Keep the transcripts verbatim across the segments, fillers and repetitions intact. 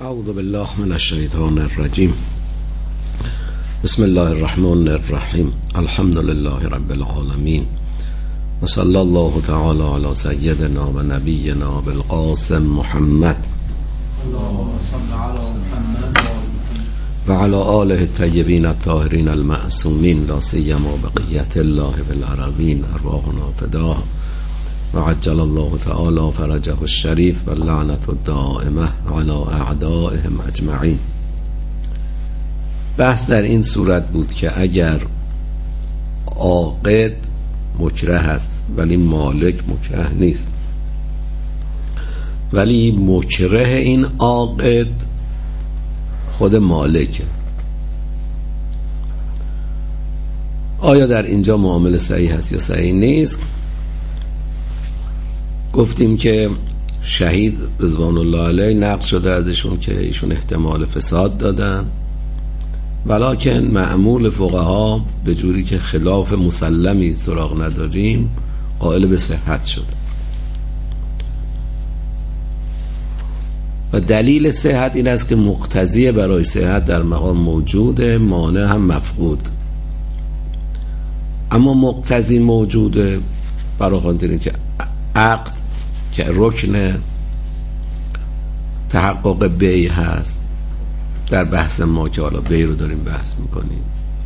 اعوذ بالله من الشیطان الرجیم. بسم الله الرحمن الرحیم. الحمد لله رب العالمین و صلی الله تعالی علی سیدنا و نبینا بالقاسم محمد و علی آله الطیبین الطاهرین المعصومین، لا سیما بقیت الله بالعربین، ارواحنا فداه و عجل الله تعالی فرجه الشریف و لعنت الدائمه علی اعدائهم اجمعین. بحث در این صورت بود که اگر عاقد مکره است ولی مالک مکره نیست، ولی مکره این عاقد خود مالکه، آیا در اینجا معامله صحیح هست یا صحیح نیست؟ گفتیم که شهید رضوان الله علیه نقل شده ازشون که ایشون احتمال فساد دادن، ولکن معمول فقها به جوری که خلاف مسلمی سراغ نداریم قائل به صحت شده و دلیل صحت این است که مقتضی برای صحت در مقام موجوده، مانع هم مفقود. اما مقتضی موجوده برای خواندن که عقد که رکن تحقق بیع هست در بحث ما که حالا بیع رو داریم بحث میکنیم،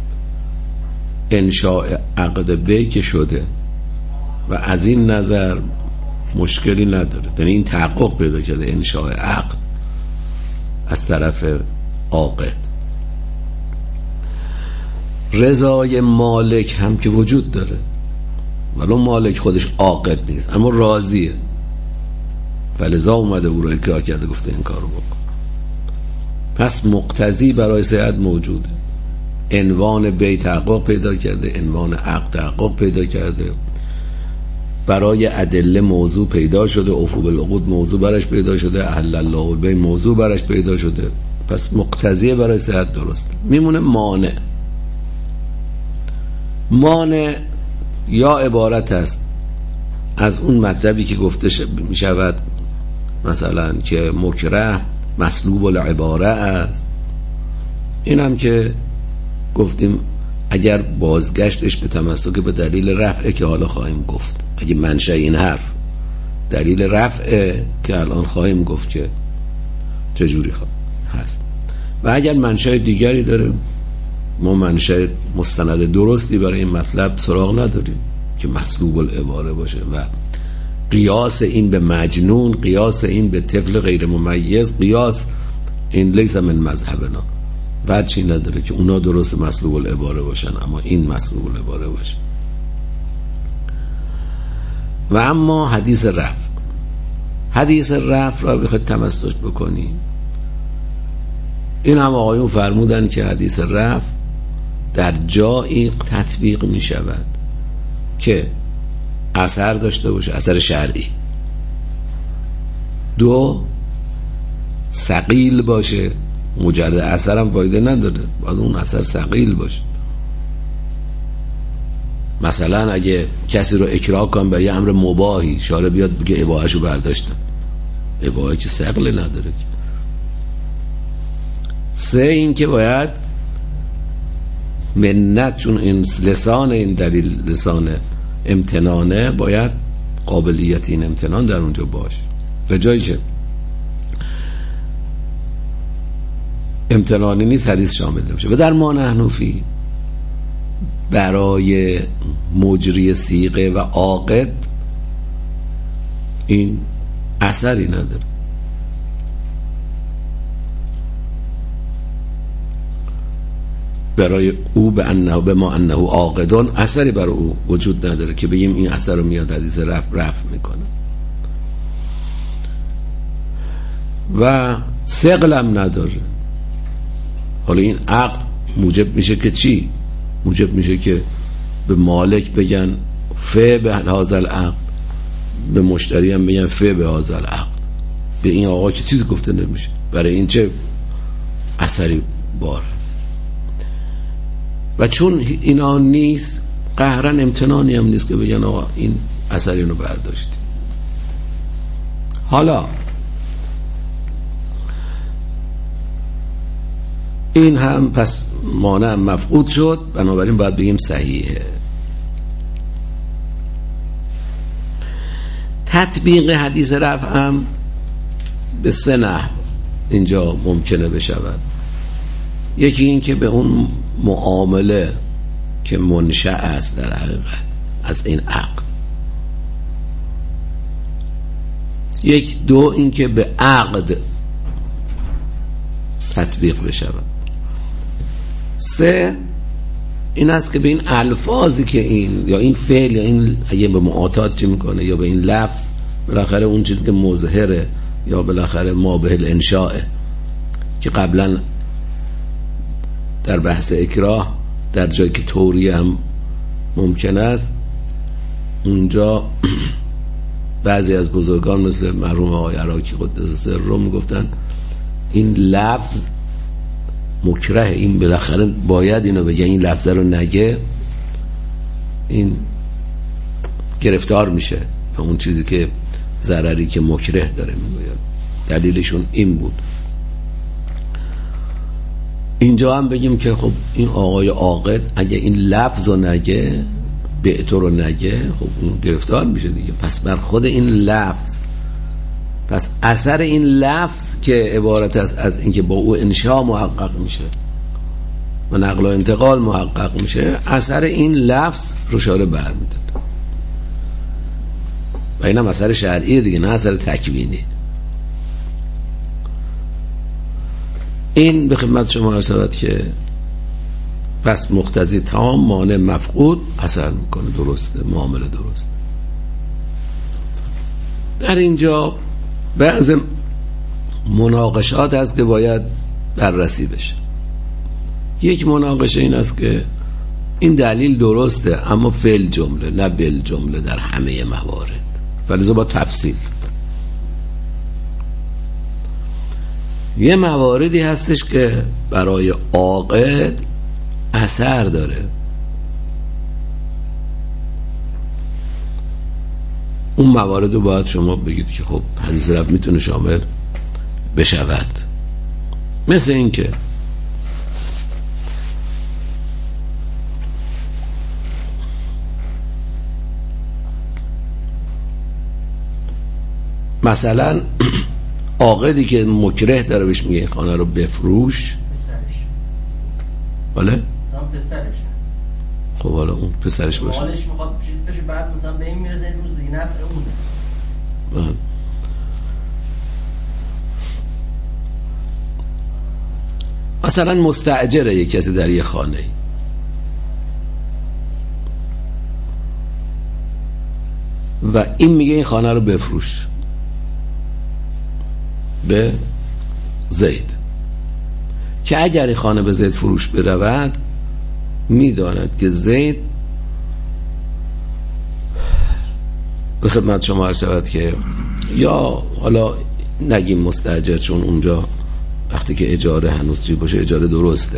انشاء عقد بیع که شده و از این نظر مشکلی نداره، یعنی این تحقق پیدا کرده انشاء عقد از طرف عاقد. رضای مالک هم که وجود داره، ولو مالک خودش عاقد نیست اما راضیه، فلذا اومده او رو اکراه کرده گفته این کارو بکن. پس مقتضی برای صحت موجوده، عنوان بیع تحقق پیدا کرده، عنوان عقد تحقق پیدا کرده، برای ادله موضوع پیدا شده، عفو بالعقود موضوع برش پیدا شده، احل الله البیع موضوع برش پیدا شده. پس مقتضی برای صحت درسته. میمونه مانع. مانع یا عبارت است از اون مطلبی که گفته می شود مثلا که مکره مسلوب العباره است، این هم که گفتیم اگر بازگشتش به تمسک به دلیل رفعه که حالا خواهیم گفت، اگه منشأ این حرف دلیل رفعه که الان خواهیم گفت که چجوری هست، و اگر منشأ دیگری داره ما منشأ مستند درستی برای این مطلب سراغ نداریم که مسلوب العباره باشه و قیاس این به مجنون، قیاس این به طفل غیر ممیز، قیاس این لیس من مذهبنا، وجهی نداره که اونا درست مسلوب العباره باشن اما این مسلوب العباره باشه. و اما حدیث رفع، حدیث رفع را بخواید تمسک بکنی، این هم آقایون فرمودن که حدیث رفع در جایی تطبیق می شود که اثر داشته باشه، اثر شرعی، دو ثقیل باشه، مجرد اثر هم فایده نداره، باید اون اثر ثقیل باشه. مثلا اگه کسی رو اکراه کن به یه امر مباحی، شارع بیاد بگه اباحه‌شو برداشتم، اباحه که ثقل نداره. سه این که باید منت، چون این لسان این دلیل لسان امتنانه، باید قابلیت این امتنان در اونجا باشه. به جایی که امتنانی نیست حدیث شامل نمیشه. و در ما نحن فی برای مجری صیغه و عاقد این اثری نداره. برای او به انه به ما انه عاقدون اثری برای او وجود نداره که بگیم این اثر رو میاد حدیث رفع رفع میکنه. و ثقلم نداره. حالا این عقد موجب میشه که چی؟ موجب میشه که به مالک بگن فه به هذا العقد، به مشتری هم بگن فه به هذا العقد. به این آقا که چیز گفته نمیشه، برای این چه اثری بار هست. و چون اینا نیست، قهرن امتنانی هم نیست که بگن آقا این اثر اینو برداشتی. حالا این هم پس مانع مفقود شد، بنابراین باید بگیم صحیحه. تطبیق حدیث رفع هم به سه نحو اینجا ممکنه بشود. یکی این که به اون معامله که منشأ است در حقیقت از این عقد، یک دو این که به عقد تطبیق بشود، سه این است که به این الفاظی که این یا این فعل یا این اگه به معاطات چی میکنه یا به این لفظ، بالاخره اون چیزی که مظهره یا بالاخره ما به الانشاء که قبلا در بحث اکراه در جایی که توریه هم ممکن است، اونجا بعضی از بزرگان مثل مرحوم آقای عراقی قدس سره میگفتن این لفظ مکره، این بالاخره باید اینو بگه، این لفظ رو نگه این گرفتار میشه به اون چیزی که ضرری که مکره داره میگوید. دلیلشون این بود. اینجا هم بگیم که خب این آقای عاقد اگه این لفظ رو نگه، بعت رو نگه، خب اون گرفتار میشه دیگه. پس بر خود این لفظ، پس اثر این لفظ که عبارت است از اینکه با او انشاء محقق میشه و نقل و انتقال محقق میشه، اثر این لفظ رو شارع برمیداد و این هم اثر شرعی دیگه، نه اثر تکوینی. این به خدمت شما عرض شود که پس مقتضی تام مانع مفقود اثر میکنه. درسته، معامله درست. در اینجا بعض مناقشات هست که باید بررسی بشه. یک مناقشه این است که این دلیل درسته اما فعل جمله نه بل جمله در همه موارد، فلذا با تفصیل. یه مواردی هستش که برای عاقد اثر داره، اون موارد رو باید شما بگید که خب حدیث رفع میتونه شامل بشود. مثل این که مثلا عاقدی که مکره داره بهش میگه این خانه رو بفروش، بله پسرش، خب حالا اون پسرش باشه، مالش میخواد چیز بشه، بعد مثلا به این میرسه رو زینت اونه. مثلا مستاجره یک کسی در یه خانه و این میگه این خانه رو بفروش به زید، که اگر این خانه به زید فروش برود میداند که زید به خدمت شما عرض شود که یا حالا نگیم مستاجر، چون اونجا وقتی که اجاره هنوز چی باشه اجاره درسته،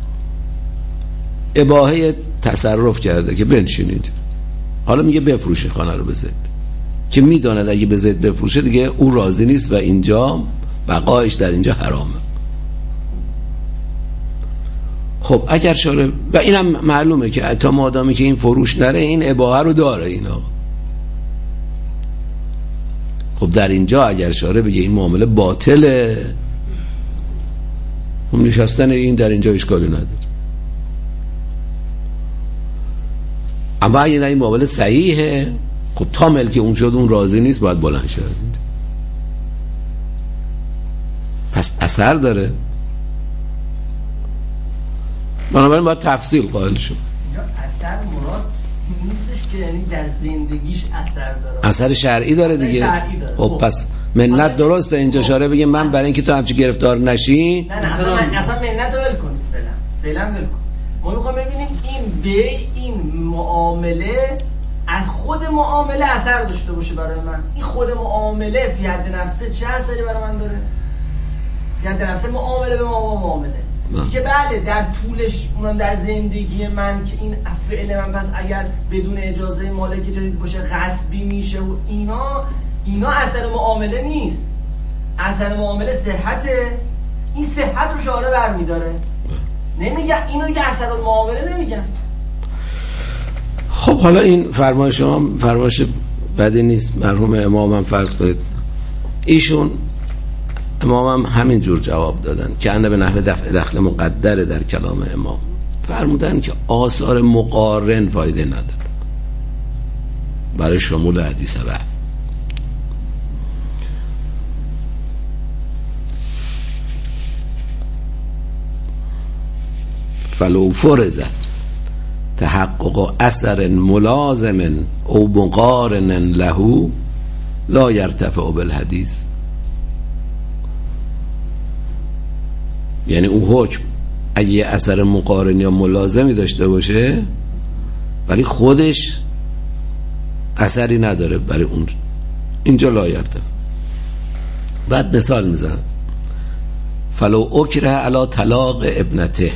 اباحه تصرف کرده که بنشینید، حالا میگه بفروشه خانه رو به زید، که میداند اگه به زید بفروشه دیگه او راضی نیست و اینجا بقایش در اینجا حرامه. خب اگر شاره و اینم معلومه که تا مادامی که این فروش نره این اباحه رو داره اینا، خب در اینجا اگر شاره بگه این معامله باطله، هم نشستن این در اینجا اشکالی نداره. اما اگه این معامله صحیحه، خب تا ملک اون شد اون راضی نیست باید بلند شه. پس اثر داره، بنابراین باید تفصیل قائل شد. اینجا اثر مراد نیستش که یعنی در زندگیش اثر داره، اثر شرعی داره دیگه. شرعی داره. خب پس منت درسته اینجا شاره بگه من برای اینکه تو همچی گرفتار نشی، نه نه اصلا من اصلا منت رو ول کنید، فعلا فعلا ول کن. ما میخوام ببینیم این به این معامله از خود معامله اثر داشته باشه برای من. این خود معامله فی حد نفسه چه اثری برای من داره؟ فی حد نفسه معامله به ما معامله که بله در طولش اونم در زندگی من که این فعل من پس اگر بدون اجازه مالک جدید باشه غصبی میشه و اینا اینا اثر معامله نیست. اثر معامله صحته، این صحت رو شارع برمیداره. نمیگن اینو یه اثر المعامله نمیگن. خب حالا این فرمان شما فرمایش بدی نیست. مرحوم امام هم فرض کنید ایشون امام هم همین جور جواب دادن که انه به نحو دفع دخل مقدره در کلام امام. فرمودن که آثار مقارن فایده نداره برای شمول حدیث رفع. فلو فرض تحقق اثر ملازم او مقارن له لا یرتفع بالحدیث. یعنی اون حکم اگه یه اثر مقارن یا ملازمی داشته باشه ولی خودش اثری نداره برای اون، اینجا لا یرتفع. بعد مثال میزنم فلو اکره علی طلاق ابنته،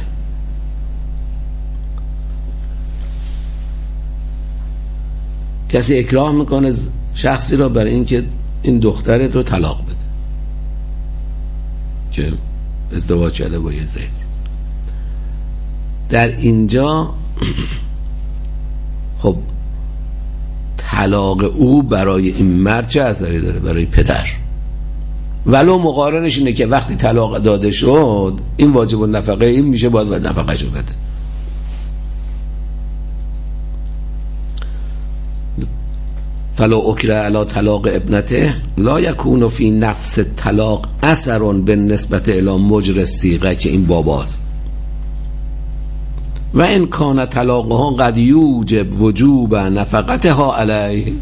کسی اکراه میکنه شخصی را برای اینکه این دخترت رو طلاق بده که ازدواج کرده با یه زید. در اینجا خب طلاق او برای این مرد چه اثری داره؟ برای پدر. ولو مقارنش اینه که وقتی طلاق داده شد این واجب النفقه این میشه، باید باید نفقه شو بده. فلو اکره علی طلاق ابنته لا یکون فی نفس طلاق اثر بالنسبت الی مجر الصیغه، که این باباست. و ان کان طلاقها قد یوجب وجوب نفقتها علیه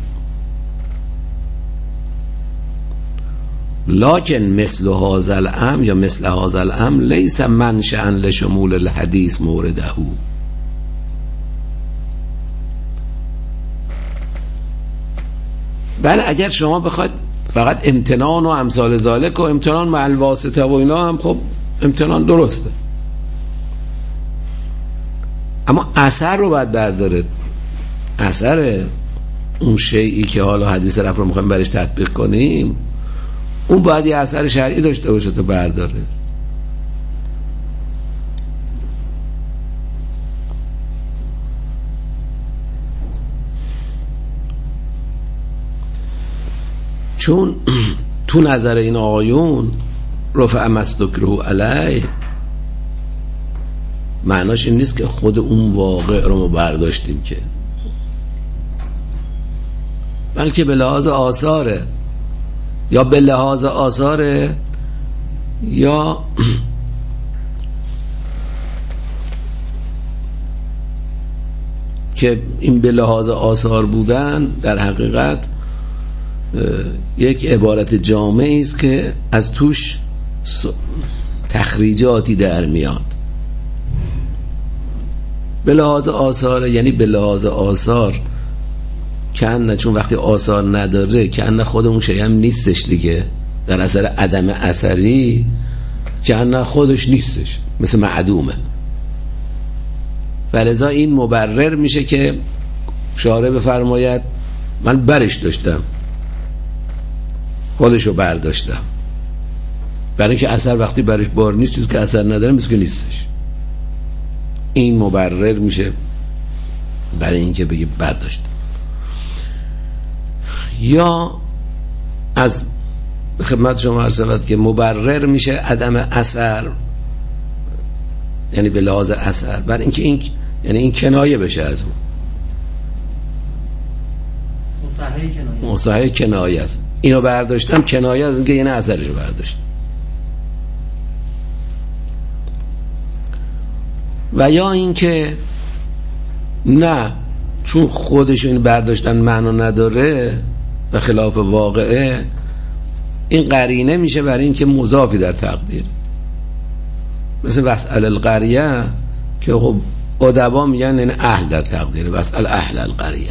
لکن مثل هذا الامر یا مثل هذا الامر لیس منشأ لشمول الحدیث مورده. بله اگر شما بخواید فقط امتنان و امثال ذالک و امتنان مع الواسطه و اینا هم خب امتنان درسته، اما اثر رو باید بردارید. اثر اون شیئی که حالا حدیث رفع رو میخوایم برش تطبیق کنیم اون باید یه اثر شرعی داشته باشه تو برداره. چون تو نظر این آقایون رفع مستکره علیه معناش این نیست که خود اون واقع رو ما برداشتیم که، بلکه به لحاظ آثاره یا به لحاظ آثاره یا که این به لحاظ آثار بودن در حقیقت یک عبارت جامعی است که از توش تخریجاتی در میاد. به لحاظ آثار یعنی به لحاظ آثار کنه، چون وقتی آثار نداره کنه خود اون شیء هم نیستش دیگه، در اثر عدم اثری کنه خودش نیستش، مثل معدومه. فلذا این مبرر میشه که شارع بفرماید من برش داشتم خودشو برداشتم، برای اینکه اثر وقتی برش بار نیست چیزی که اثر نداره مثل که نیستش. این مبرر میشه برای اینکه بگه برداشتم. یا از خدمت شما عرض شود که مبرر میشه عدم اثر، یعنی به لحاظ اثر، برای اینکه این یعنی این کنایه بشه از اون مصحح کنایه است. اینو برداشتم کنایه از اینکه یعنی اثرشو برداشتم. و یا اینکه نه چون خودش این برداشتن معنا نداره و خلاف واقعه، این قرینه میشه برای اینکه مضافی در تقدیر، مثل وسأل القریه که خب ادبا میگن این اهل در تقدیر، وسأل اهل القریه.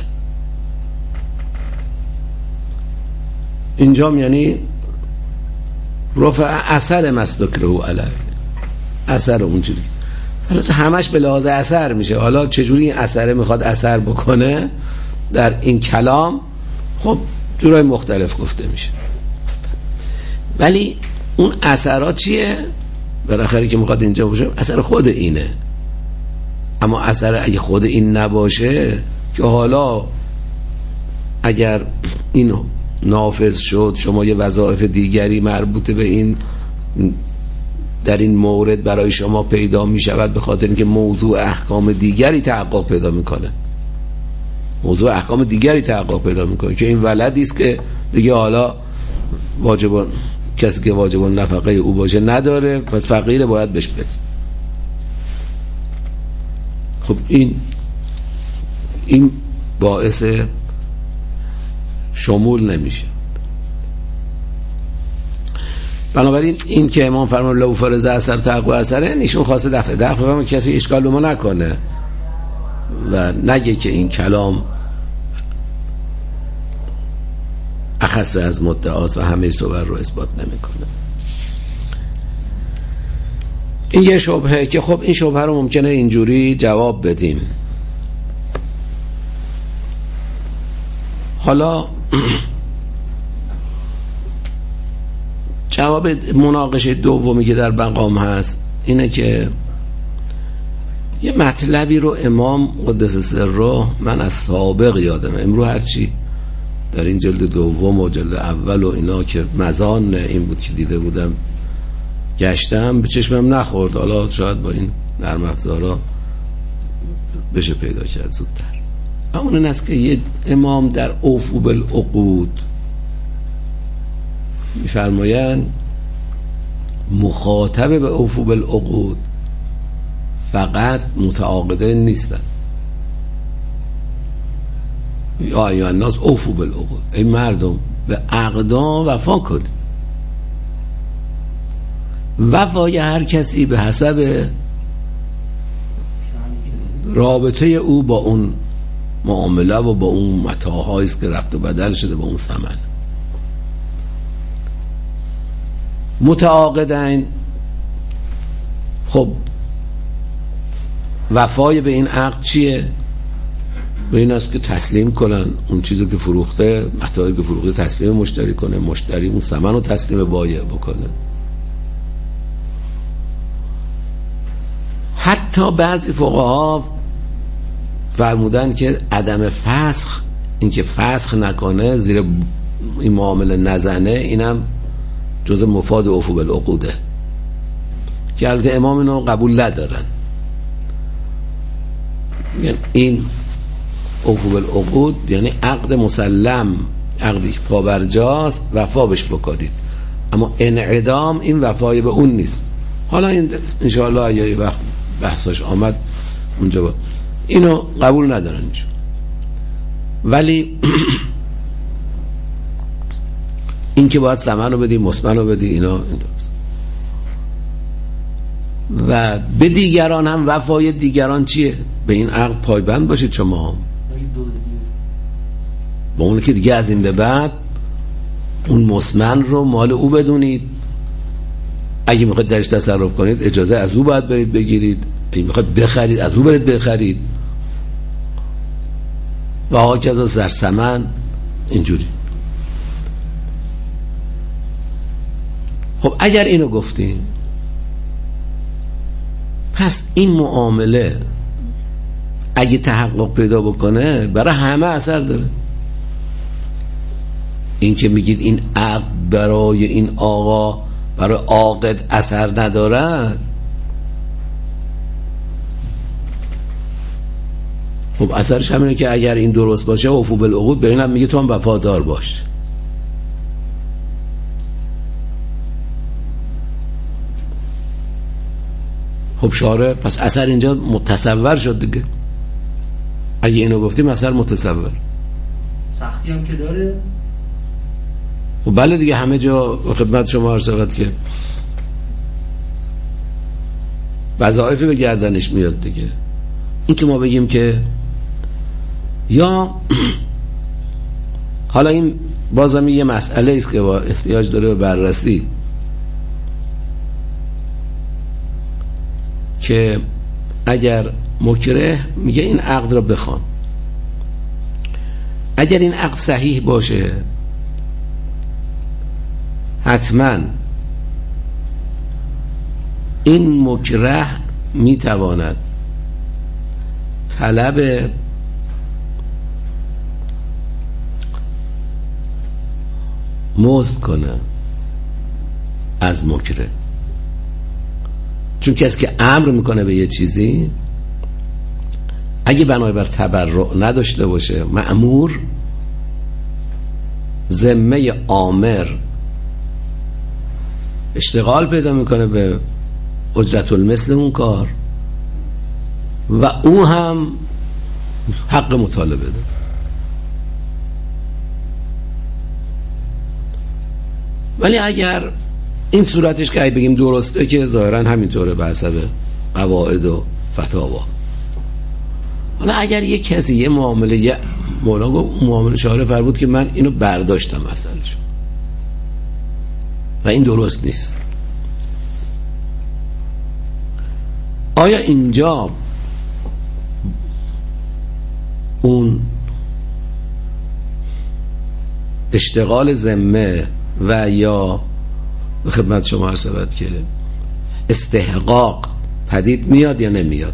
اینجا یعنی رفع اثر مستکره علیه، اثر اونجوری. حالا همش به لحاظ اثر میشه. حالا چجوری این اثره میخواد اثر بکنه در این کلام خب جورای مختلف گفته میشه، ولی اون اثرات چیه؟ بالاخره که میخواد اینجا باشه اثر خود اینه. اما اثر اگه خود این نباشه که حالا اگر این نافذ شد شما یه وظایف دیگری مربوط به این در این مورد برای شما پیدا می شود، به خاطر اینکه موضوع احکام دیگری تحقق پیدا میکنه، موضوع احکام دیگری تحقق پیدا میکنه که این ولدی است که دیگه حالا واجبان کسی که واجبان نفقه او باشه نداره، پس فقیره باید بهش بده. خب این این باعث شمول نمیشه. بنابراین این که امام فرمان لو فرض اثر تحقق اثره، ایشون خواسته دفع دفع بفهمه کسی اشکال به ما نکنه و نگه که این کلام اخص از مدعاست و همه صور رو اثبات نمیکنه. این یه شبهه که خب این شبهه رو ممکنه اینجوری جواب بدیم. حالا جواب مناقشه دومی که در مقام هست اینه که یه مطلبی رو امام قدس سره، من از سابق یادمه امرو هرچی در این جلد دوم و جلد اول و اینا که مزان این بود که دیده بودم گشتم به چشمم نخورد، حالا شاید با این نرم افزارا بشه پیدا کرد زودتر. اما این است که یه امام در اوفو بالعقود میفرمایند مخاطب به اوفو بالعقود فقط متعاقده نیستن. یا ایها الناس اوفو بالعقود، ای مردم به عقدا وفا کنید. وفای هر کسی به حسب رابطه او با اون معامله و با اون متاعهایی است که رفت و بدل شده با اون ثمن. متعاقدین خب وفای به این عقد چیه؟ به این است که تسلیم کنن اون چیزی که فروخته، متاعی که فروخته تسلیم مشتری کنه، مشتری اون ثمن رو تسلیم بایع بکنه. حتی بعضی فقها فرمودن که عدم فسخ، این که فسخ نکنه زیر این معامله نزنه، اینم جز مفاد اوفو بالعقوده که البته امام اینو قبول ندارن. یعنی این اوفو بالعقود یعنی عقد مسلم، عقدی که پابرجاست وفا بش بکنید، اما انعدام این وفای به اون نیست. حالا این انشاءالله یه وقت بحثش آمد اونجا با اینو قبول ندارن ایشون. ولی این که باید ثمن رو بدی، مسمن رو بدی، اینا ایناست. و به دیگران هم وفای دیگران چیه؟ به این عقد پایبند باشید شما، با اون که دیگه از این به بعد اون مسمن رو مال او بدونید. اگه میخواید درش تصرف کنید اجازه از او باید برید بگیرید، اگه میخواید بخرید از او برید بخرید و ها که از زرسمن اینجوری. خب اگر اینو گفتیم پس این معامله اگه تحقق پیدا بکنه برای همه اثر داره. این که میگید این عقد برای این آقا برای عاقد اثر ندارد، خب اثرش همینه که اگر این درست باشه اوفو بالعقود به اینم میگه تو هم وفادار باش. خب شاره پس اثر اینجا متصور شد دیگه. اگه اینو گفتیم اثر متصور. سختی هم که داره. خب بله دیگه، همه جا خدمت شما عرض شود که وظایفی به گردنش میاد دیگه. این که ما بگیم که یا حالا این بازم یه مسئله است که با احتیاج داره به بررسی، که اگر مکره میگه این عقد را بخوان، اگر این عقد صحیح باشه حتما این مکره میتواند طلب مزد کنه از مکره، چون کسی که امر میکنه به یه چیزی اگه بنای بر تبرع نداشته باشه، مأمور ذمه آمر اشتغال پیدا میکنه به اجرت المثل اون کار و او هم حق مطالبه ده. ولی اگر این صورتش که بگیم درسته که ظاهرا همینطوره به حسب قواعد و فتاوا، حالا اگر یه کسی یه معامله، یه مولا گفت معامله شهاره فر بود که من اینو برداشتم مسئله‌شو و این درست نیست، آیا اینجا اون اشتغال ذمه و یا به خدمت شما عرض شود که استحقاق پدید میاد یا نمیاد؟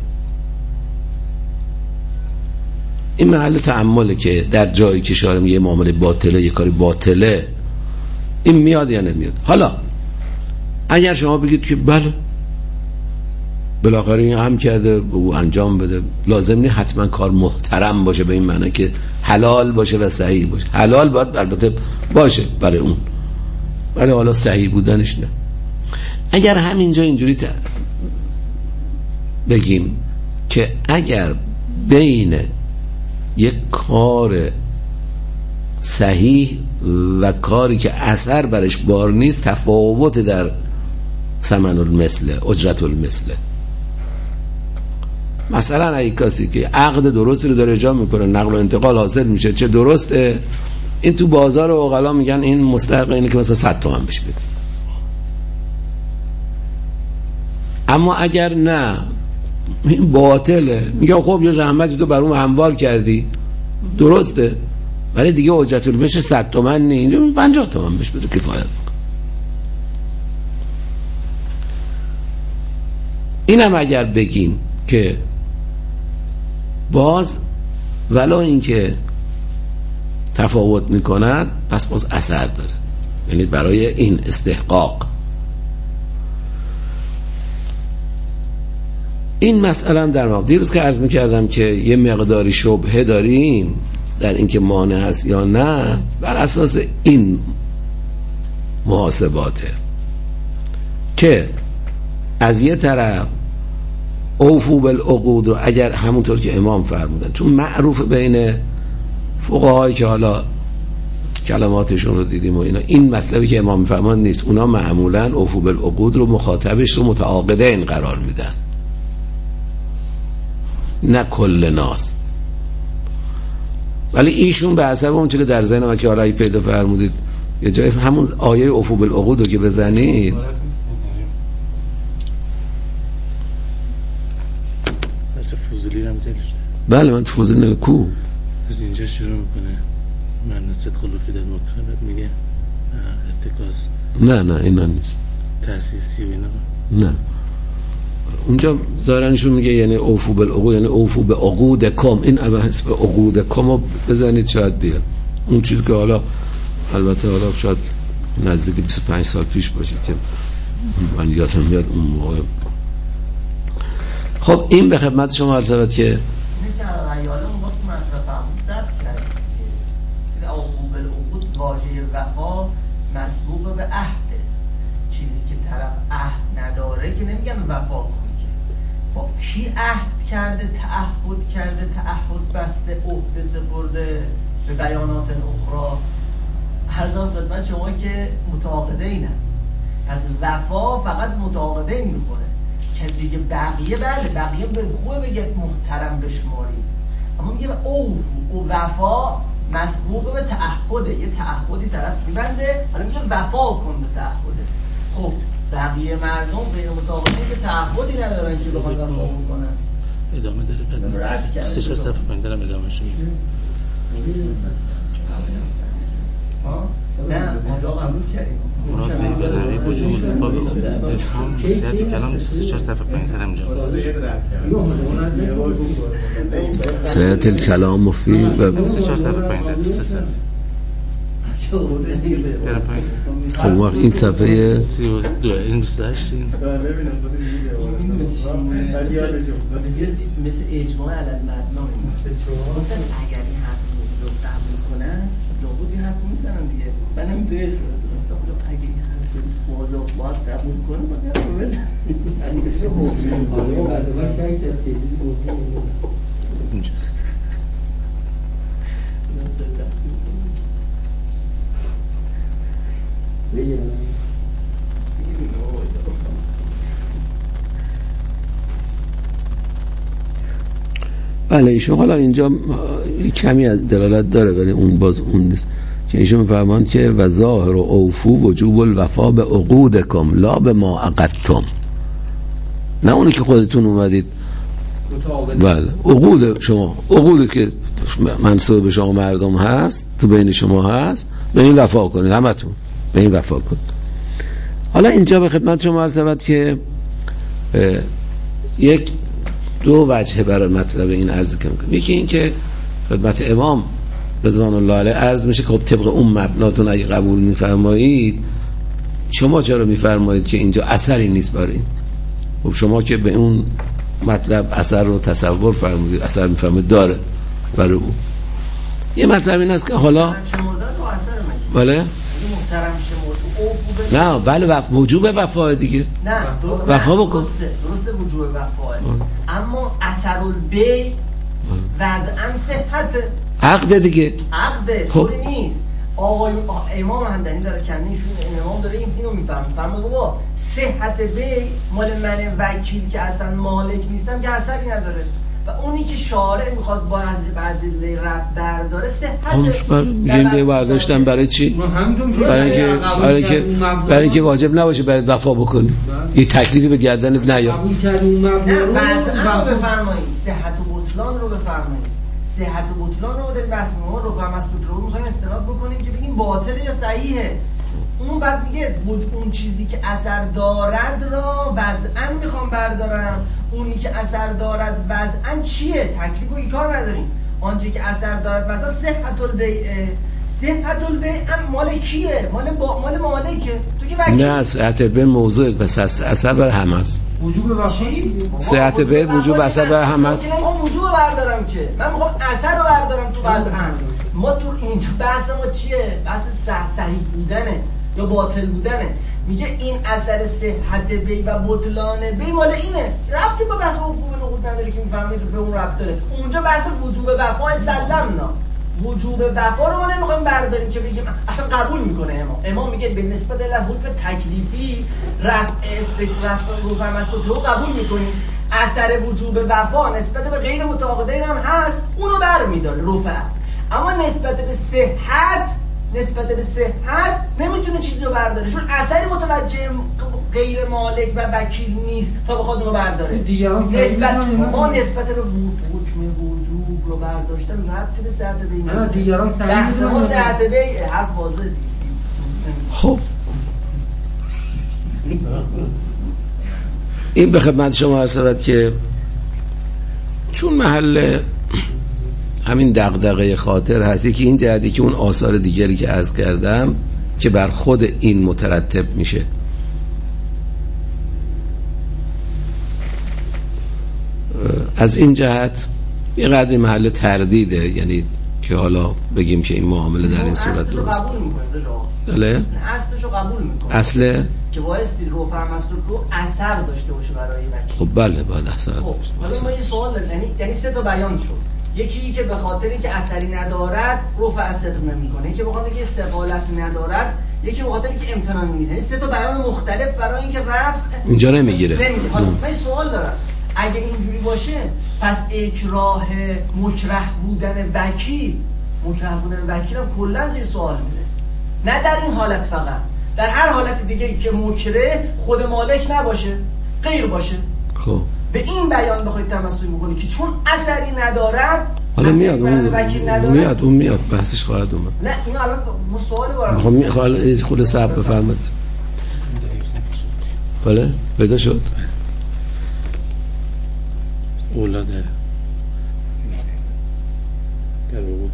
این محل تأمله که در جایی که شارع میگه معامله باطله، یه کاری باطله، این میاد یا نمیاد. حالا اگر شما بگید که بله بالاخره این هم کرده او انجام بده، لازم نیست حتما کار محترم باشه به این معنی که حلال باشه و صحیح باشه. حلال باید البته باشه برای اون، ولی حالا صحیح بودنش نه. اگر همینجا اینجوری ت... بگیم که اگر بین یک کار صحیح و کاری که اثر برش بار نیست تفاوت در ثمن المثل، اجرت المثل، مثلا اگه کسی که عقد درستی رو داره اجرا میکنه، نقل و انتقال حاصل میشه، چه درسته، این تو بازار عقلا میگن این مستحق اینه که مثلا صد تومن بهش بده. اما اگر نه این باطله، میگم خب یه زحمتی تو بر اون هموار کردی درسته، ولی دیگه اجرت المثل صد تومن نیست، پنجاه تومن بهش بده کفایت میکنه. اینم اگر بگیم که باز ولو اینکه تفاوت میکند پس باز اثر داره، یعنی برای این استحقاق. این مسئله هم در مقام دیروز که عرض میکردم که یه مقداری شبهه داریم در اینکه مانع هست یا نه، بر اساس این محاسباته که از یه طرف اوفو بالعقود رو اگر همونطور که امام فرمودن، چون معروف بین فقهایی که حالا کلماتشون رو دیدیم و اینا، این مطلبی که امام فرمان نیست، اونا معمولا اوفو بالعقود رو مخاطبش رو متعاقدین قرار میدن، نه کل ناس. ولی ایشون به حسب اون چه که در ذهن من که حالا پیدا فرمودید یه جای همون آیه اوفو بالعقود رو که بزنید، فوزولی هم زیلش. بله من تو فوزولی کو از اینجا شروع میکنه من صدق خلوفی در مکرمت میگه ارتکاز، نه نه اینا نیست، تأسیسی و اینا نه. اونجا ظاهرنشون میگه یعنی اوفو بالعقود، یعنی اوفو به عقودکم، این اول حسب عقودکم رو بزنید شاید بیاد. اون چیز که حالا البته حالا شاید نزدیک بیست و پنج سال پیش باشه که من یادم میاد اون موقع. خب این به خدمت شما عرض شود که واژه وفا مسبوق به عهده، چیزی که طرف عهد نداره که نمیگن وفا کن، که با کی عهد کرده، تعهد کرده، تعهد بسته، عهده سپرده به بیانات اخرى. عرضم خدمت شما که متعاقدین هم، پس وفا فقط متعاقدین میخوره. کسی که بقیه بله بقیه به خوبه بگه محترم بشماری، اما میگه اوف او وفا مسبوق به تعهده، یه تعهدی طرف میبنده، حالا میگه وفا کن به تعهده. خب بقیه مردم بین متعاقدین که تعهدی ندارن که بخواد وفا کنن. ادامه داره سه چهار صفحه من دارم ادامهش میگم. نه اونجا قبول کردیم مراد به داری وجود با افهام سیاق کلام سه چهار صفحه پایین‌تر اینجا سیاق الکلام مفید و سه چهار صفحه پایین‌تر سه صفحه خب وقت این صفحه سی و دو این بیست و هشت این مثل اجماع علل مبنا گفتن اگر این حرف رو قبول کنن لابد این حرف رو میزنن دیگه من نمیتونی اصلا دارم اگر این حرف واضح باید قبول کنه باید حرف رو بزن اینجاست بله ایشون حالا اینجا کمی از دلالت داره ولی اون باز اون نیست که ایشون فرمان که و ظاهر و اوفو وجوب الوفا به عقودکم لا به ما عقدتم، نه اونی که خودتون اومدید. بله عقود شما، عقودی که منصوب به شما مردم هست تو بین شما هست به این وفا کنید، همتون به این وفا کنید. حالا اینجا به خدمت شما عرض شود که یک دو وجه برای مطلب این عرض کنم. یکی این که خدمت امام رضوان الله علیه عرض میشه که خب طبق اون مبناتون اگه قبول میفرمایید شما چرا میفرمایید که اینجا اثری نیست برای این؟ خب شما که به اون مطلب اثر رو تصور فرمودید، اثر میفرمایید داره برای اون. یه مطلب این است که حالا بله نه بله وف... وجوب وفا دیگه نه وفا بکن درسته درسته وجوب وفا اما اثر البی وضعاً صحت عقد دیگه عقد خب طوری نیست. آقای امام همدانی داره کنه ایشون امام داره این اینو میفهمه فرمود بابا صحت بی مال من وکیل که اصلا مالک نیستم که اثری نداره و اونی که شارع میخواد با از بعضی رفت برداره صحت میگن به برداشتن برای چی؟ برای اینکه برای اینکه برای اینکه واجب نباشه برای وفا بکنی، یه تکلیفی به گردنت نیا. نه وضعا رو بفرمایید، صحت و بطلان رو بفرمایید. صحت و بطلان رو در بحث ما رو فهم مسعود رو می‌خوایم استناد بکنیم که بگیم باطله یا صحیحه. اون بعد میگه اون چیزی که اثر دارد را وضعاً میخوام بردارم، اونی که اثر دارد وضعاً چیه؟ تکلیف و کار نداریم. آنچه که اثر دارد وضعاً صحت البیع، صحت البیع مال کیه؟ مال با... مال مالکه. تو که وکیل نه صحت البیع موضوع بس اثر بر همه است. وجوب وفا صحت البیع وجوب اثر بر همه است. من میخوام وجوب بردارم که من میخوام اثر رو بردارم تو وضعاً. ما تو اینجا بحث ما چیه؟ بحث صحیح بودنه یا باطل بودنه. میگه این اثر صحت بی و بطلان بی مال اینه، ربطی با بحث حقوق نقود نداره که میفهمید به اون ربط داره. اونجا بحث وجوب وفا سلمنا، وجوب وفا رو ما نمیخوایم برداریم که بگیم اصلا قبول میکنه امام. امام میگه به نسبت حکم تکلیفی رفع استکراف رو فرمست رو قبول میکنیم، اثر وجوب وفا نسبت به غیر متعاقدین هم هست، اونو برمیداره رفع. اما نسبت به صحت نسبت به صحت نمیتونه چیزی رو برداره، چون اثری متوجه غیر مالک و وکیل نیست تا بخواد اونو برداره. نسبت ما نسبت به حکم وجوب رو برداشتن ربطی به صحت بین نه دیگران بحث ما صحت بین حرف واضحه. خب این به خدمت شما عرض شود که چون محل همین دغدغه خاطر هست که این جهتی که اون آثار دیگری که عرض کردم که بر خود این مترتب میشه، از این جهت یه قدری محل تردیده، یعنی که حالا بگیم که این معامله در این صورت درست بله اصلشو قبول میکنه، اصل که بایستی رو فرمستون رو اثر داشته باشه برای وکیل. خب بله باید اثر خب حالا ما یه سوال داریم، یعنی یعنی سه تا بیان شد. یکی که به خاطری که اثری ندارد رفع اثر نمیکنه، یکی به خاطری که استقالت ندارد، یکی به خاطری که امتنان میده. سه تا بیان مختلف برای اینکه رفع اینجا نمیگیره. نمیگیره. حالا من سوال دارم، اگه اینجوری باشه پس اکراه مکره بودن وکیل، مکره بودن وکیل هم کلا زیر سوال میره. نه در این حالت فقط، در هر حالت دیگه که مکره خود مالک نباشه، غیر باشه. خب به این بیان بخواید تمسک بکنید که چون اثری ندارد حالا میاد اون میاد اون میاد بحثش خواهد اومد. نه این الان ما سوالی وارد خب حالا خود صبر بفرمایید. بله پیدا شد اولاد در بود.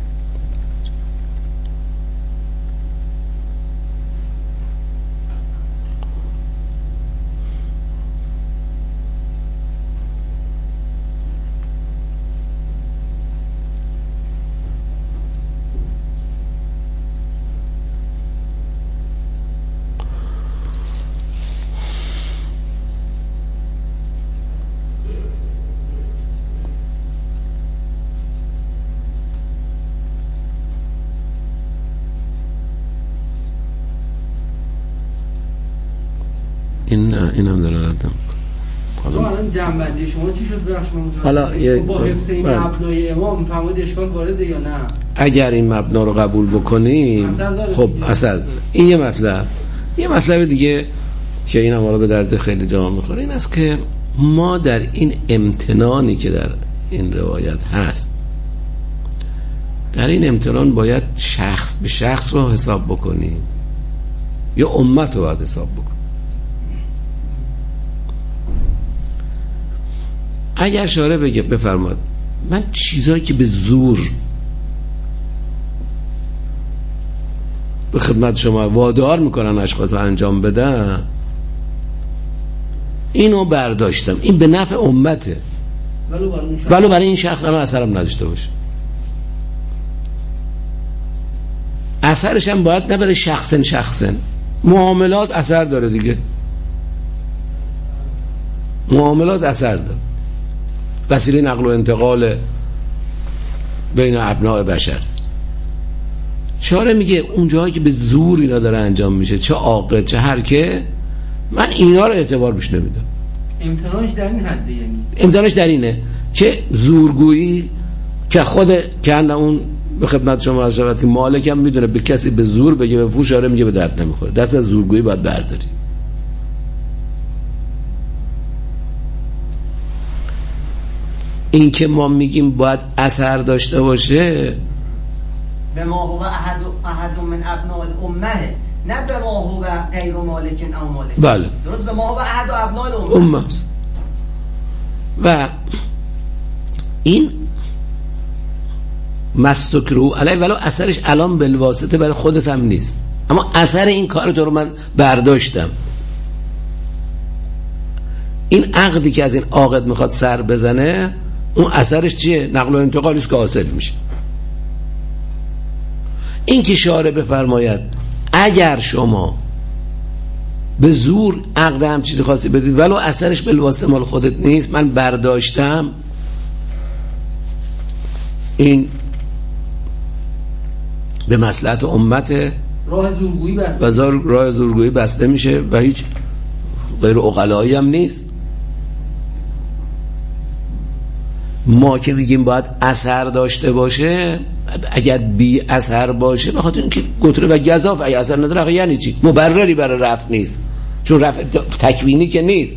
این اینم دلالت نمیکنه. حالا الان جنبندی شما چی شد بخش ما؟ حالا یک با حفظ این مبنای امام فرمود اشکال وارده یا نه؟ اگر این مبنا رو قبول بکنیم خب اثر داره. این یه مطلب. یه مطلب دیگه که اینم حالا به درد خیلی جامعه میخوره این است که ما در این امتنانی که در این روایت هست، در این امتنان باید شخص به شخص رو حساب بکنیم یا امت رو باید حساب بکنیم. اگر شارع بگه بفرماد من چیزایی که به زور به خدمت شما وادار میکنن اشخاص انجام بدن، اینو برداشتم، این به نفع امته، ولو برای این شخص هم اثرم نداشته باشه. اثرش هم باید نه برای شخصن شخصن. معاملات اثر داره دیگه، معاملات اثر داره، وسیله نقل و انتقال بین ابناء بشر. شارع میگه اون جایی که به زور اینا داره انجام میشه، چه عاقل چه هر که، من اینا رو اعتبار بهش نمیدم. امتنانش در این حده، یعنی امتنانش در اینه که زورگویی که خود که اون به خدمت شما عرض شود که مالکم میدونه به کسی به زور بگه به فوش، شارع میگه به درد نمیخوره. دست از زورگویی باید برداری. این که ما میگیم باید اثر داشته باشه به ما هو احد احد من ابناء الامه، نه به ما هو غیر مالک او مالک. بله درست، به ما هو احد ابناء الامه امه. و این مستکرو علی ولو اثرش الان بالواسطه برای خودت هم نیست، اما اثر این کار تو رو من برداشتم. این عقدی که از این عاقد میخواد سر بزنه، اون اثرش چیه؟ نقل و انتقالش که حاصل میشه. این که شارع بفرماید اگر شما به زور عقد هم چیزی خاصی بدید ولو اثرش بالواسطه مال خودت نیست، من برداشتم، این به مصلحت امت راه زورگویی بسته و زار راه زورگویی بسته میشه و هیچ غیر عقلایی هم نیست. ما که میگیم باید اثر داشته باشه، اگر بی اثر باشه به خاطر اینکه گتره و گزاف ای اثر نداره یعنی چی؟ مبرری برای رفع نیست، چون رفع تکوینی که نیست،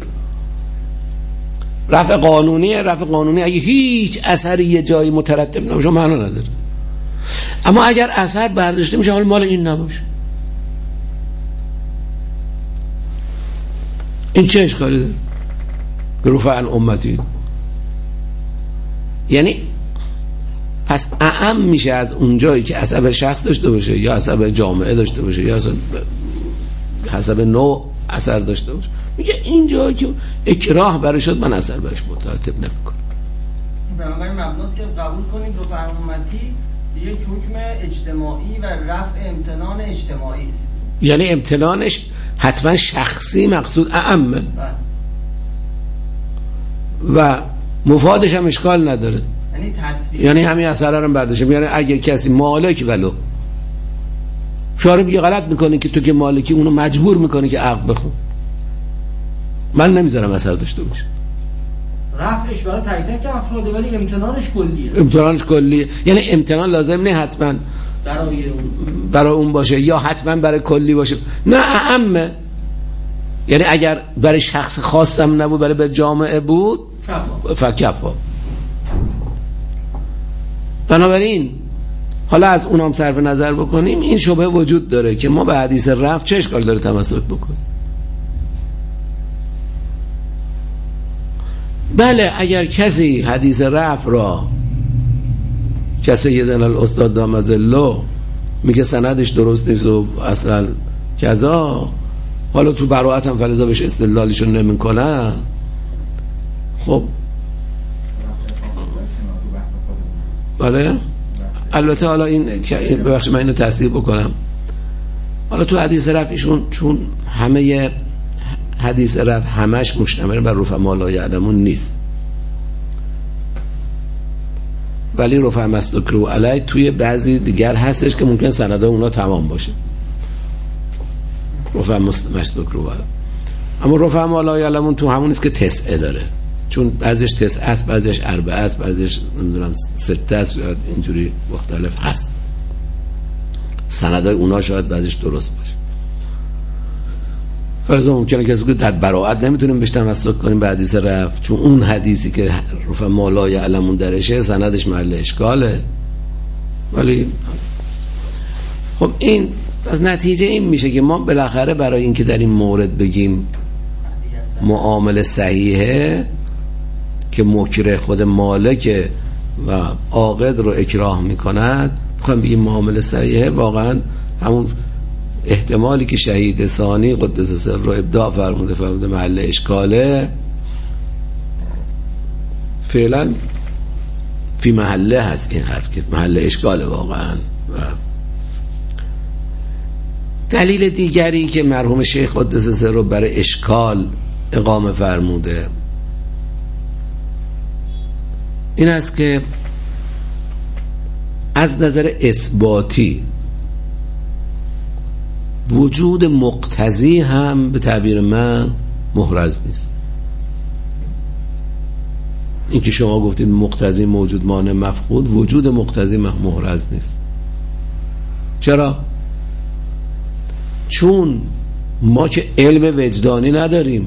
رفع قانونیه. رفع قانونی اگه هیچ اثری یه جایی مترتب نمیشه معنا نداره. اما اگر اثر برداشته میشه حال مال این نباشه، این چه اشکالی داره؟ رفع عن امتی، یعنی پس اعم میشه از اون جایی که حسب شخص داشته باشه یا حسب جامعه داشته باشه یا حسب نوع اثر داشته باشه. میگه این جایی که اکراه برای شد من اثر برش مترتب نمیکنم. بنابراین مبناست که قبول کنید رفع عن امتی یک حکم اجتماعی و رفع امتنان اجتماعی است، یعنی امتنانش حتما شخصی مقصود اعمه و مفادش هم اشکال نداره، یعنی تصویر، یعنی همین اثر رو برداشتم. یعنی اگه کسی مالک ولو شارع میگه غلط میکنه که تو که مالکی اونو مجبور میکنه که عقد بخون، من نمیذارم اثر داشته باشه. رفعش برای تک تک افراده ولی امتنانش کلیه. امتنانش کلیه، یعنی امتنان لازم نه حتما برای اون برای اون باشه یا حتما برای کلی باشه، نه اعمه. یعنی اگر برای شخص خاصم نبود برای به جامعه بود فکفا. بنابراین حالا از اونام صرف نظر بکنیم، این شبهه وجود داره که ما به حدیث رفع چه اشکال داره تمسک بکنیم. بله اگر کسی حدیث رفع را کسی یه دن الاستاد دامزلو میگه سندش درست نیست و اصلا کذا، حالا تو براعت هم فلزا بهش استدلالشون نمی کنن، خب بله البته حالا این ببخش من اینو تصحیح بکنم، حالا تو حدیث رفعشون چون همه حدیث رفع همش مشتمل بر رفع ما لا یعلمون نیست، ولی رفع مستکرو علی توی بعضی دیگر هستش که ممکن سنده اونا تمام باشه، رفع مستکرو علی. اما رفع ما لا یعلمون تو همون نیست که تسعه داره، چون بعضیش تسعه است، بعضیش اربعه است، بعضیش نمیدونم سته است، شاید اینجوری مختلف هست، سندای اونا شاید بعضیش درست باشه. فرضاً ممکنه کسی که در براعت نمیتونیم بهش تمسک کنیم به حدیث رفع، چون اون حدیثی که رفع ما لا یعلمون درشه سندش محل اشکاله. ولی خب این از نتیجه این میشه که ما بالاخره برای اینکه در این مورد بگیم معامله صحیحه که مکره خود مالک و عاقد رو اکراه میکند، بخوایم بگیم معامله صحیحه، واقعا همون احتمالی که شهید ثانی قدس سر رو ابداع فرموده فرموده محل اشکاله، فعلا فی محله هست این حرف که محل اشکاله واقعا. و دلیل دیگری که مرحوم شیخ قدس سر رو برای اشکال اقامه فرموده این است که از نظر اثباتی وجود مقتضی هم به تعبیر من محرز نیست. این که شما گفتید مقتضی موجود مانع مفقود، وجود مقتضی محرز نیست. چرا؟ چون ما که علم وجدانی نداریم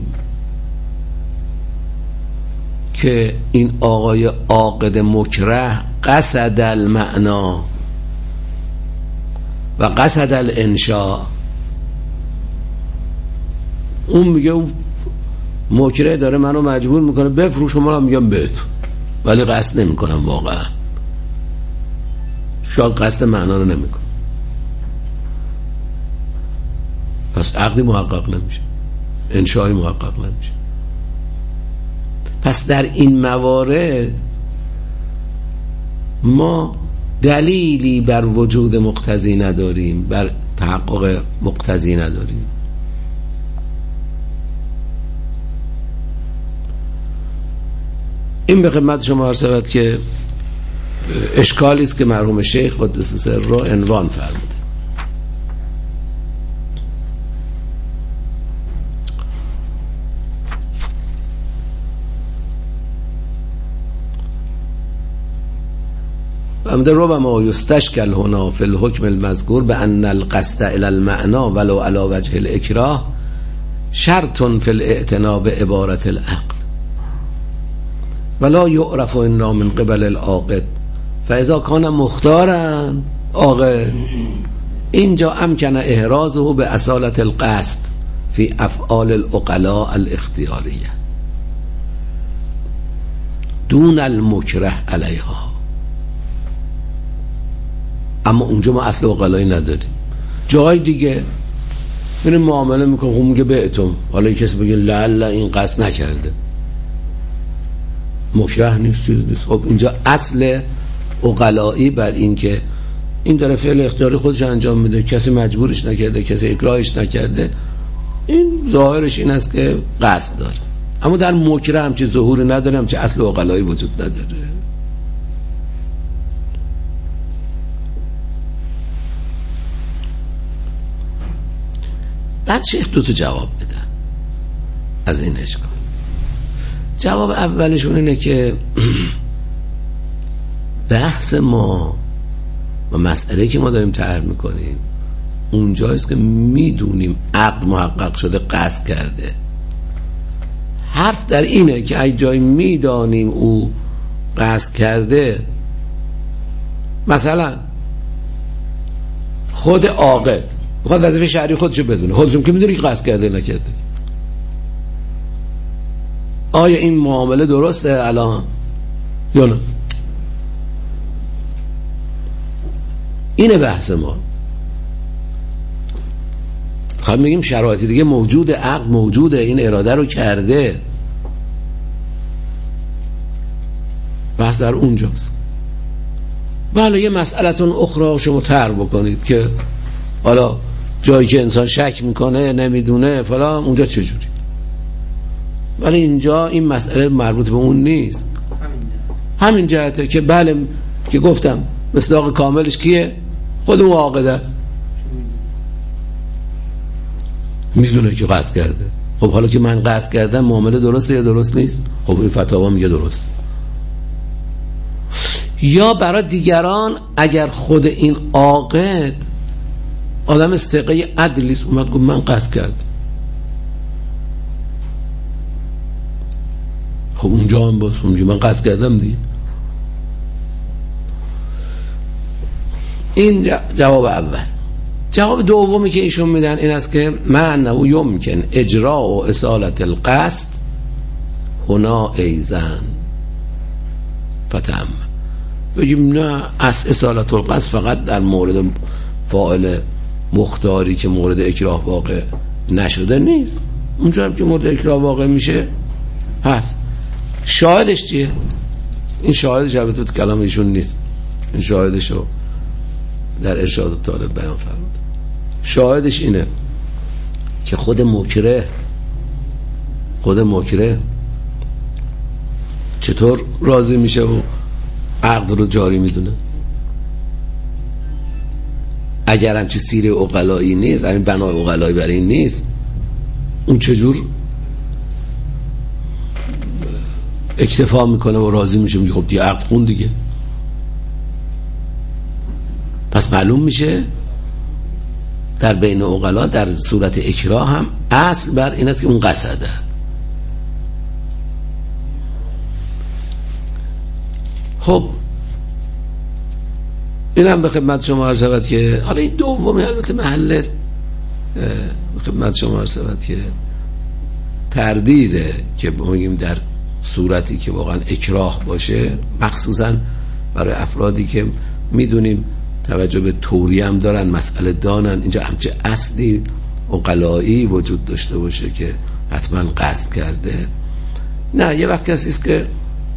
که این آقای عاقد مکره قصد المعنا و قصد الانشاء، اون میگه اون مکره داره منو مجبور میکنه بفروش و منم میگم بهتون، ولی قصد نمیکنم واقعا، شاید قصد معنا رو نمیکنم، پس عقدی محقق نمیشه، انشایی محقق نمیشه. پس در این موارد ما دلیلی بر وجود مقتضی نداریم، بر تحقق مقتضی نداریم. این به خدمت شما عرض شود که اشکالی است که مرحوم شیخ قدس سر رو عنوان فرموده. امده ربما یستشکل هنا فی الحکم المذکور بان القصد الى المعنى ولو على وجه الاکراه شرط فی الاعتنا بعبارت العقد ولا یعرف الا من قبل العاقد فاذا کان مختارا عاقد اینجا امکن احرازه به اصالت القصد فی افعال العقلاء الاختیاریه دون المکره علیها. اما اونجا ما اصل عقلایی نداریم، جای دیگه میریم معامله میکنم، خب میگه بهتون، حالا یک کسی بگه لعل این قصد نکرده، مکره نیست چیز نیست. خب اینجا اصل عقلایی بر این که این داره فعل اختیاری خودش انجام میده، کسی مجبورش نکرده، کسی اکراهش نکرده، این ظاهرش این است که قصد داره. اما در مکره همچه ظهور نداره، همچه اصل عقلایی وجود نداره. بعد شیخ دو تا جواب میدن از این اشکال. جواب اولشون اینه که بحث ما و مسئله که ما داریم طرح میکنیم اونجاییست که میدونیم عقد محقق شده قصد کرده. حرف در اینه که اگه جایی میدانیم او قصد کرده مثلا خود عاقد میخواد وظیفه شرعی خودشو بدونه، خودشون که میدونی که قصد کرده نکرده، آیا این معامله درسته الان یا نه؟ اینه بحث ما. خواهد میگیم شرایط دیگه موجوده، عقد موجوده، این اراده رو کرده، بحث در اونجاست. بله یه مسئلتون اخرى شما طرح بکنید که حالا جایی که انسان شک میکنه نمیدونه فلان اونجا چجوری، ولی اینجا این مسئله مربوط به اون نیست. همین جهته که بله که گفتم مصداق کاملش کیه؟ خود اون عاقد است، میدونه که قصد کرده. خب حالا که من قصد کردم معامله درسته یا درست نیست؟ خب این فتاوا میگه درست. یا برای دیگران اگر خود این عاقد آدم ثقه عدلی است اومد گفت من قصد کردم، خب اونجا هم باز میگه من قصد کردم دیگه. این جواب اول. جواب دومی که ایشون میدن این است که معنی یمکن اجراء و اصالت القصد هنا ایزن فتم. بگیم نه از اصالت القصد فقط در مورد فاعل مختاری که مورد اکراه واقع نشده نیست، اونجا هم که مورد اکراه واقع میشه هست. شاهدش چیه؟ این شاهدش البته تو کلام ایشون نیست، این شاهدش رو در ارشاد طالب بیان فرمود. شاهدش اینه که خود مکره خود مکره چطور راضی میشه و عقد رو جاری میدونه؟ اگر همچی سیر عقلایی نیست، همین بنای عقلایی برای این نیست، اون چجور اکتفا میکنه و راضی میشه؟ میگه خب دیگه عقد خون دیگه. پس معلوم میشه در بین عقلا در صورت اکراه هم اصل بر این است که اون قصده. خب اینم به خدمت شما عرض شود که حالا این دومی البته محل به خدمت شما عرض شود که تردیده که بگیم در صورتی که واقعا اکراه باشه، مخصوصا برای افرادی که میدونیم توجه به توری هم دارن، مسئله دانن، اینجا همچه اصلی عقلایی وجود داشته باشه که حتما قصد کرده. نه یه وقت کسی است که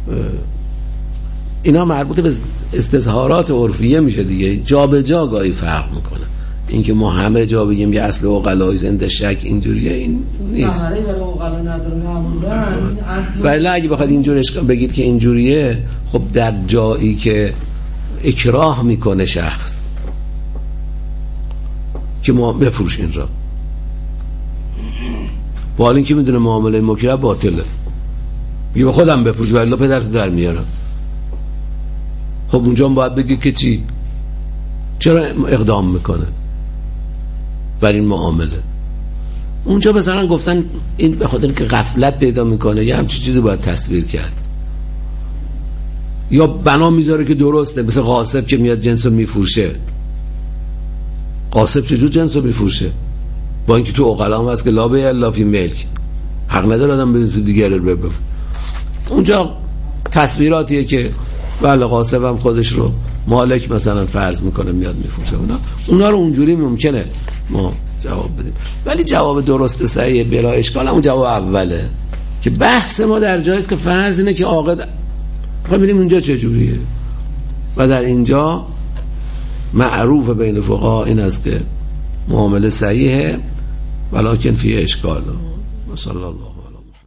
اینا مربوط به استظهارات عرفیه میشه دیگه، جا به جا گاهی فرق میکنه. اینکه ما همه جا بگیم یه اصل عقلایی زنده شک اینجوریه، این نیست. ولی اگه بخواد اینجوریش بگید که اینجوریه، خب در جایی که اکراه میکنه شخص که ما بفروش این را، با حال این که میدونه معامله مکره باطله، میگه به خودم بفروش ولی پدرت در میارم، خب اونجا هم باید بگی که چی؟ چرا اقدام میکنه بر این معامله؟ اونجا مثلا گفتن این به خاطر که غفلت پیدا میکنه یا همچین چیزی باید تصویر کرد، یا بنا میذاره که درسته، مثل غاصب که میاد جنسو میفروشه. غاصب چجور جنسو میفروشه؟ با اینکه تو عقلا هم هست که لا بیع الا فی ملک، حق نداره آدم به چیز دیگه رو بفروشه. اونجا تصویراتیه که بله غاصب هم خودش رو مالک مثلا فرض میکنه میاد میفروشه. اونا اونا رو اونجوری ممکنه ما جواب بدیم، ولی جواب درست صحیح بلا اشکال اون جواب اوله که بحث ما در جایی است که فرض اینه که عاقد. خب ببینیم اونجا چجوریه. و در اینجا معروف بین فقها این است که معامله صحیحه ولکن فی اشکال. صلی الله